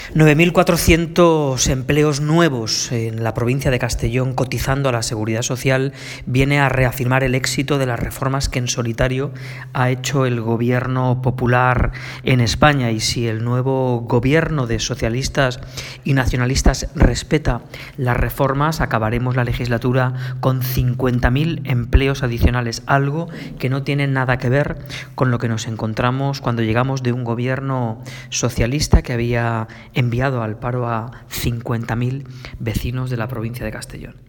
9.400 empleos nuevos en la provincia de Castellón cotizando a la Seguridad Social viene a reafirmar el éxito de las reformas que en solitario ha hecho el gobierno popular en España. Y si el nuevo gobierno de socialistas y nacionalistas respeta las reformas, acabaremos la legislatura con 50.000 empleos adicionales, algo que no tiene nada que ver con lo que nos encontramos cuando llegamos de un gobierno socialista que había enviado al paro a 50.000 vecinos de la provincia de Castellón.